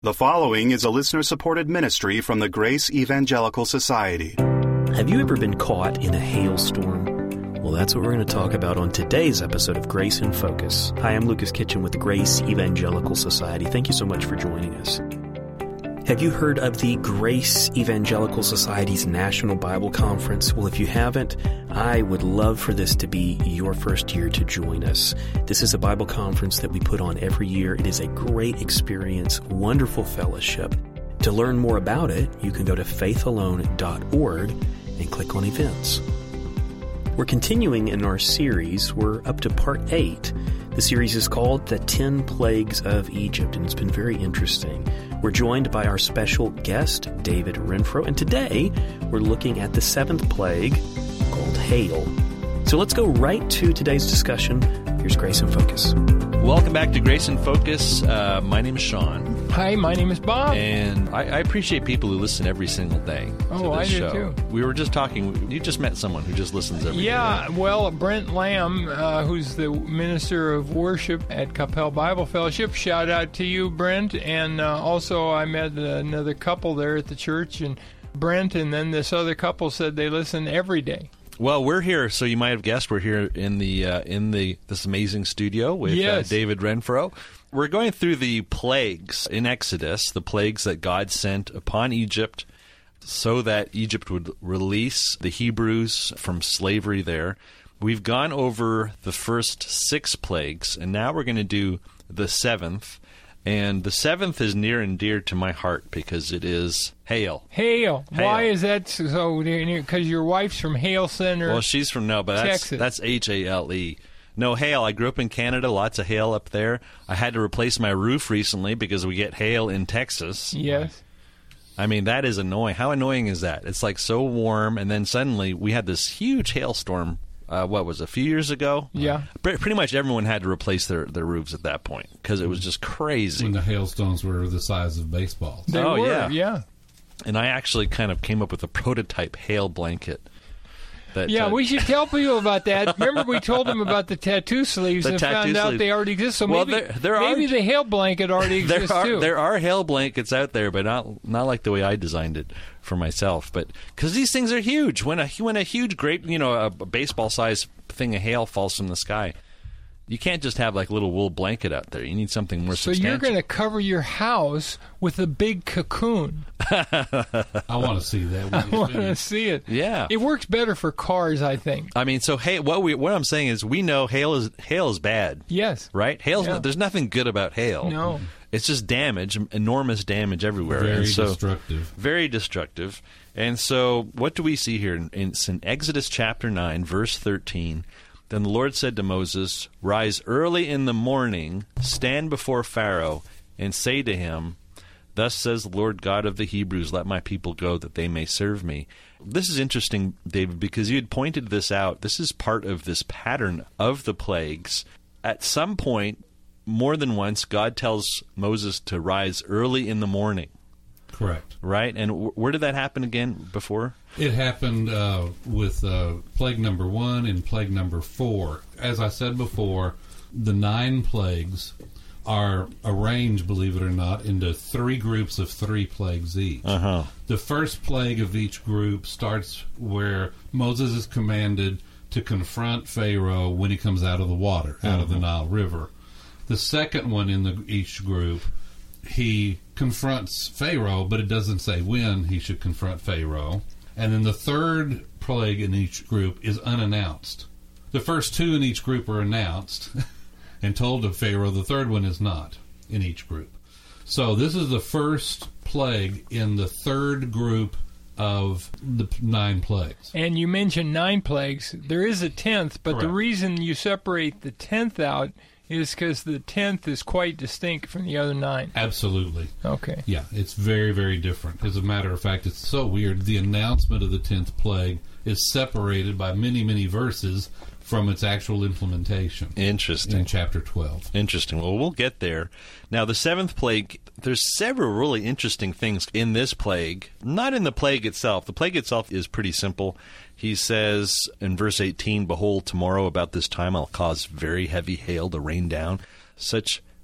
The following is a listener-supported ministry from the Grace Evangelical Society. Have you ever been caught in a hailstorm? Well, that's what we're going to talk about on today's episode of Grace in Focus. Hi, I'm Lucas Kitchen with the Grace Evangelical Society. Thank you so much for joining us. Have you heard of the Grace Evangelical Society's National Bible Conference? Well, if you haven't, I would love for this to be your first year to join us. This is a Bible conference that we put on every year. It is a great experience, wonderful fellowship. To learn more about it, you can go to faithalone.org and click on events. We're continuing in our series. We're up to part 8. The series is called The 10 Plagues of Egypt, and it's been very interesting. We're joined by our special guest, David Renfro, and today we're looking at the 7th plague called hail. So let's go right to today's discussion. Here's Grace in Focus. Welcome back to Grace in Focus. My name is Sean. Hi, my name is Bob. And I appreciate people who listen every single day to this show. I do too. We were just talking, you just met someone who just listens every day. Yeah, well, Brent Lamb, who's the minister of worship at Capel Bible Fellowship. Shout out to you, Brent. And also I met another couple there at the church, and Brent and then this other couple said they listen every day. Well, we're here, so you might have guessed we're here in this amazing studio with David Renfro. We're going through the plagues in Exodus, the plagues that God sent upon Egypt so that Egypt would release the Hebrews from slavery there. We've gone over the first 6 plagues, and now we're going to do the 7th. And the 7th is near and dear to my heart because it is hail. Hail. Why is that so? Because your wife's from Hale Center. Well, she's from Texas. That's H-A-L-E. No, hail. I grew up in Canada, lots of hail up there. I had to replace my roof recently because we get hail in Texas. Yes. I mean, that is annoying. How annoying is that? It's like so warm, and then suddenly we had this huge hailstorm. A few years ago? Yeah. Pretty much everyone had to replace their roofs at that point because it was just crazy. When the hailstones were the size of baseballs. They were, yeah. And I actually kind of came up with a prototype hail blanket. We should tell people about that. Remember, we told them about the tattoo sleeves and found out they already exist. So maybe the hail blanket already exists too. There are hail blankets out there, but not like the way I designed it for myself. But because these things are huge, when a huge, great, a baseball-sized thing of hail falls from the sky, you can't just have like a little wool blanket out there. You need something more substantial. So you're going to cover your house with a big cocoon. I want to see that. I want to see it. Yeah, it works better for cars, I think. I mean, so what I'm saying is, we know hail is bad. Yes, right. There's nothing good about hail. No, it's just damage, enormous damage everywhere. Destructive. Very destructive. And so, what do we see here? It's in Exodus chapter 9, verse 13. Then the Lord said to Moses, "Rise early in the morning, stand before Pharaoh, and say to him, 'Thus says the Lord God of the Hebrews, let my people go, that they may serve me.'" This is interesting, David, because you had pointed this out. This is part of this pattern of the plagues. At some point, more than once, God tells Moses to rise early in the morning. Correct. Right? And where did that happen again before? It happened with plague number 1 and plague number 4. As I said before, the 9 plagues are arranged, believe it or not, into 3 groups of 3 plagues each. Uh-huh. The first plague of each group starts where Moses is commanded to confront Pharaoh when he comes out of the water, out of the Nile River. The second one in each group, he confronts Pharaoh, but it doesn't say when he should confront Pharaoh. And then the third plague in each group is unannounced. The first 2 in each group are announced and told to Pharaoh. The third one is not in each group. So this is the first plague in the third group of the 9 plagues. And you mentioned 9 plagues. There is a 10th, but Correct. The reason you separate the 10th out is because the 10th is quite distinct from the other 9. Absolutely. Okay. Yeah, it's very, very different. As a matter of fact, it's so weird. The announcement of the 10th plague is separated by many, many verses from its actual implementation. Interesting. In chapter 12. Interesting. Well, we'll get there. Now, the 7th plague, there's several really interesting things in this plague. Not in the plague itself. The plague itself is pretty simple. He says in verse 18, "Behold, tomorrow about this time I'll cause very heavy hail to rain down, such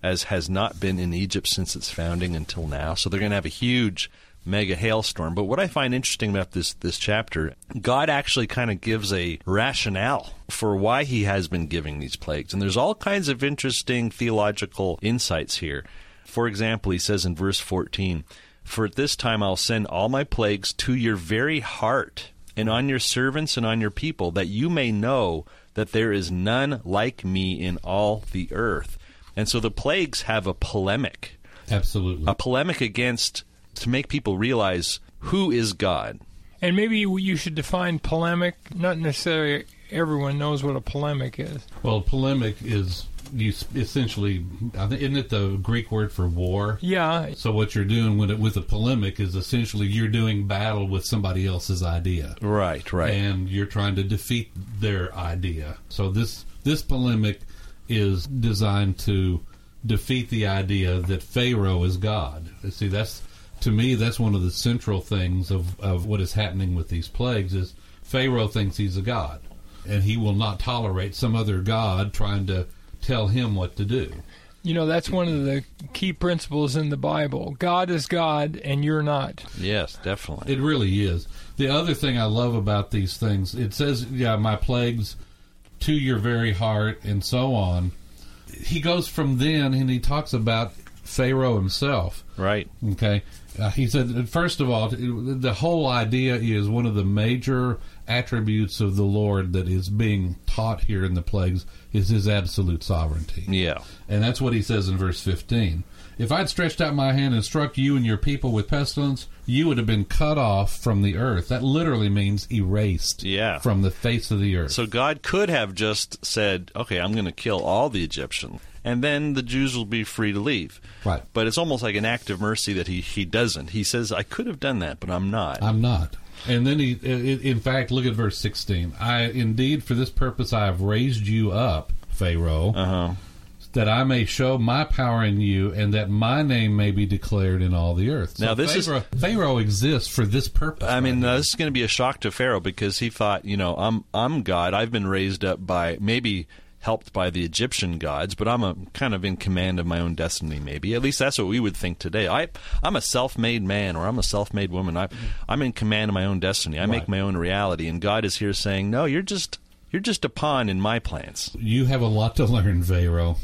as has not been in Egypt since its founding until now. So they're going to have a huge mega hailstorm. But what I find interesting about this chapter, God actually kind of gives a rationale for why he has been giving these plagues. And there's all kinds of interesting theological insights here. For example, he says in verse 14, "For at this time I'll send all my plagues to your very heart, and on your servants and on your people, that you may know that there is none like me in all the earth." And so the plagues have a polemic. Absolutely. A polemic against, to make people realize who is God. And maybe you should define polemic. Not necessarily everyone knows what a polemic is. Well, polemic is essentially, isn't it the Greek word for war? Yeah. So what you're doing with a polemic is essentially you're doing battle with somebody else's idea. Right. And you're trying to defeat their idea. So this polemic is designed to defeat the idea that Pharaoh is God. See, to me, that's one of the central things of what is happening with these plagues is Pharaoh thinks he's a god, and he will not tolerate some other god trying to tell him what to do. You know, that's one of the key principles in the Bible. God is God, and you're not. Yes, definitely. It really is. The other thing I love about these things, it says, my plagues to your very heart, and so on. He goes from then, and he talks about Pharaoh himself. Right. Okay. He said, first of all, the whole idea is one of the major attributes of the Lord that is being taught here in the plagues is his absolute sovereignty. Yeah. And that's what he says in verse 15. "If I'd stretched out my hand and struck you and your people with pestilence, you would have been cut off from the earth." That literally means erased from the face of the earth. So God could have just said, okay, I'm going to kill all the Egyptians, and then the Jews will be free to leave. Right. But it's almost like an act of mercy that he doesn't. He says, I could have done that, but I'm not. I'm not. And then in fact, look at verse 16. "Indeed, for this purpose I have raised you up, Pharaoh, that I may show my power in you, and that my name may be declared in all the earth." Now, So Pharaoh exists for this purpose. I mean, this is going to be a shock to Pharaoh because he thought, I'm God. I've been raised up by, maybe helped by the Egyptian gods, but I'm kind of in command of my own destiny, maybe. At least that's what we would think today. I'm a self-made man, or I'm a self-made woman. I'm in command of my own destiny. I make my own reality. And God is here saying, no, you're just a pawn in my plans. You have a lot to learn, Pharaoh.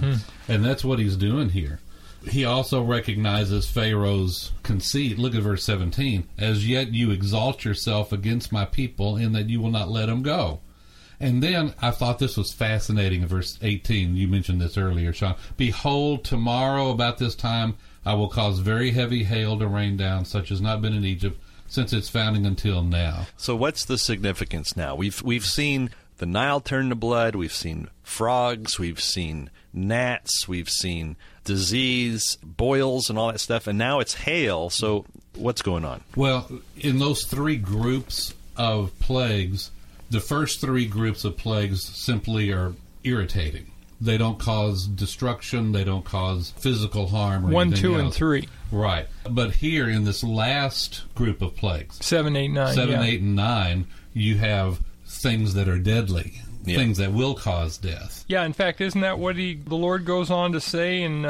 And that's what he's doing here. He also recognizes Pharaoh's conceit. Look at verse 17. "As yet you exalt yourself against my people in that you will not let them go." And then I thought this was fascinating in verse 18. You mentioned this earlier, Sean. "Behold, tomorrow about this time I will cause very heavy hail to rain down, such as not been in Egypt since its founding until now." So what's the significance now? We've seen the Nile turn to blood. We've seen frogs. We've seen gnats. We've seen disease, boils, and all that stuff. And now it's hail. So what's going on? Well, in those three groups of plagues, the first three groups of plagues simply are irritating. They don't cause destruction. They don't cause physical harm. Or 1, 2, else. and 3. Right. But here in this last group of plagues, 7, 8, 9. 7, 8, and 9, you have things that are deadly, things that will cause death. Yeah, in fact, isn't that what the Lord goes on to say in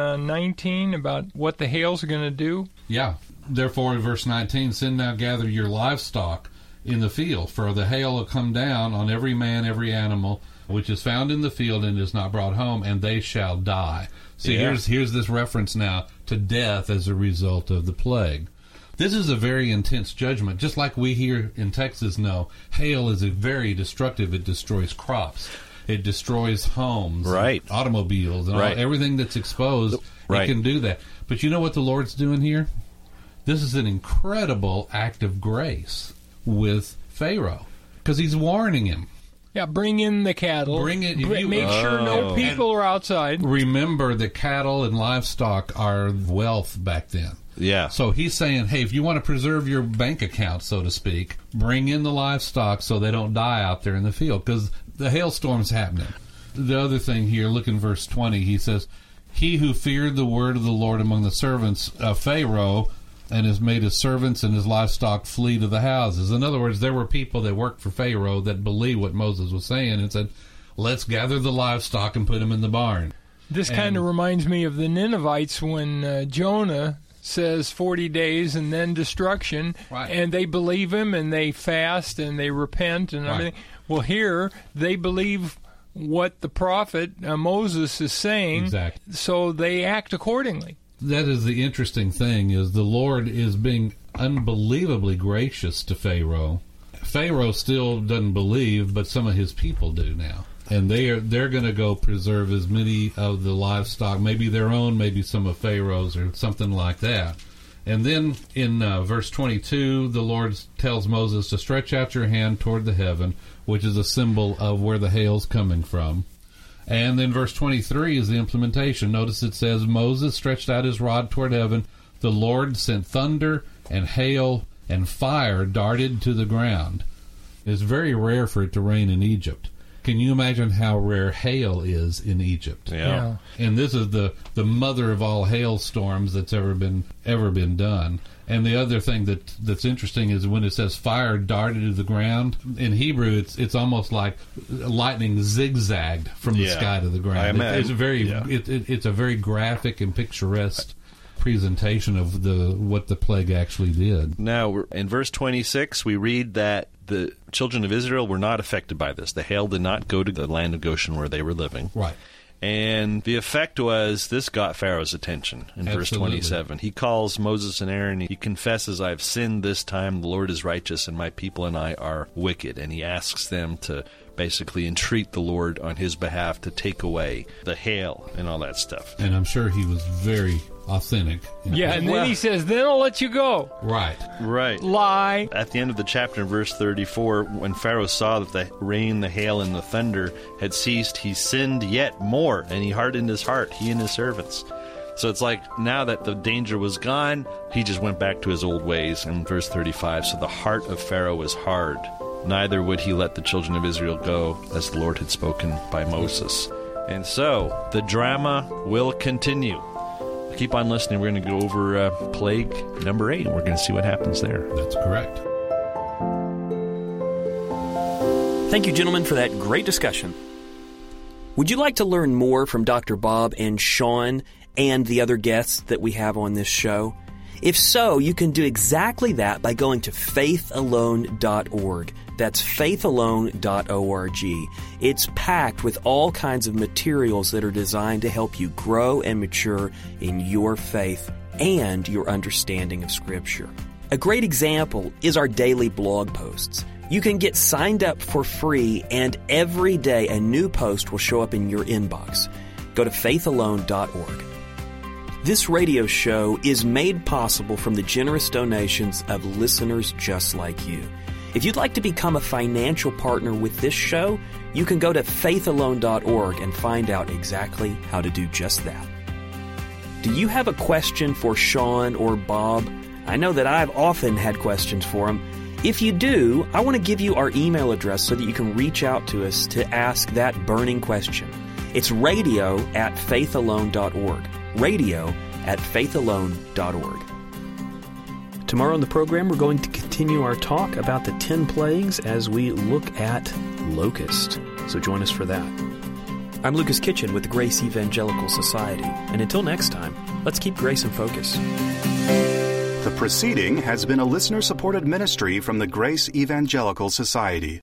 19 about what the hail's going to do? Yeah. "Therefore," in verse 19, "send now gather your livestock in the field, for the hail will come down on every man, every animal, which is found in the field and is not brought home, and they shall die." See, here's this reference now to death as a result of the plague. This is a very intense judgment. Just like we here in Texas know, hail is very destructive. It destroys crops. It destroys homes, right, automobiles, and everything that's exposed. It can do that. But you know what the Lord's doing here? This is an incredible act of grace with Pharaoh, because he's warning him. Yeah, bring in the cattle. Bring it. Make sure no people are outside. Remember that cattle and livestock are wealth back then. Yeah. So he's saying, hey, if you want to preserve your bank account, so to speak, bring in the livestock so they don't die out there in the field, because the hailstorm's happening. The other thing here, look in verse 20, he says, "He who feared the word of the Lord among the servants of Pharaoh, and has made his servants and his livestock flee to the houses." In other words, there were people that worked for Pharaoh that believed what Moses was saying and said, let's gather the livestock and put them in the barn. This kind of reminds me of the Ninevites when Jonah says 40 days and then destruction, right. And they believe him and they fast and they repent and everything. Well, here they believe what the prophet Moses is saying, exactly. So they act accordingly. That is the interesting thing, is the Lord is being unbelievably gracious to Pharaoh. Pharaoh still doesn't believe, but some of his people do now. And they're going to go preserve as many of the livestock, maybe their own, maybe some of Pharaoh's or something like that. And then in verse 22, the Lord tells Moses to stretch out your hand toward the heaven, which is a symbol of where the hail's coming from. And then verse 23 is the implementation. Notice it says, Moses stretched out his rod toward heaven. The Lord sent thunder and hail and fire darted to the ground. It's very rare for it to rain in Egypt. Can you imagine how rare hail is in Egypt? Yeah. And this is the mother of all hailstorms that's ever been done. And the other thing that's interesting is when it says fire darted to the ground, in Hebrew it's almost like lightning zigzagged from the sky to the ground. It's a very graphic and picturesque presentation of what the plague actually did. Now, in verse 26, we read that the children of Israel were not affected by this. The hail did not go to the land of Goshen where they were living. Right. And the effect was this got Pharaoh's attention in verse 27. He calls Moses and Aaron. He confesses, I have sinned this time. The Lord is righteous, and my people and I are wicked. And he asks them to basically entreat the Lord on his behalf to take away the hail and all that stuff. And I'm sure he was very authentic. Yeah, and then he says, then I'll let you go. Right. Lie. At the end of the chapter, in verse 34, when Pharaoh saw that the rain, the hail, and the thunder had ceased, he sinned yet more, and he hardened his heart, he and his servants. So it's like now that the danger was gone, he just went back to his old ways. In verse 35, so the heart of Pharaoh was hard. Neither would he let the children of Israel go, as the Lord had spoken by Moses. And so the drama will continue. Keep on listening. We're going to go over plague number 8, and we're going to see what happens there. That's correct. Thank you, gentlemen, for that great discussion. Would you like to learn more from Dr. Bob and Sean and the other guests that we have on this show? If so, you can do exactly that by going to faithalone.org. That's faithalone.org. It's packed with all kinds of materials that are designed to help you grow and mature in your faith and your understanding of Scripture. A great example is our daily blog posts. You can get signed up for free, and every day a new post will show up in your inbox. Go to faithalone.org. This radio show is made possible from the generous donations of listeners just like you. If you'd like to become a financial partner with this show, you can go to faithalone.org and find out exactly how to do just that. Do you have a question for Sean or Bob? I know that I've often had questions for them. If you do, I want to give you our email address so that you can reach out to us to ask that burning question. It's radio@faithalone.org. radio@faithalone.org. Tomorrow on the program, we're going to continue our talk about the 10 plagues as we look at locust. So join us for that. I'm Lucas Kitchen with the Grace Evangelical Society. And until next time, let's keep grace in focus. The proceeding has been a listener-supported ministry from the Grace Evangelical Society.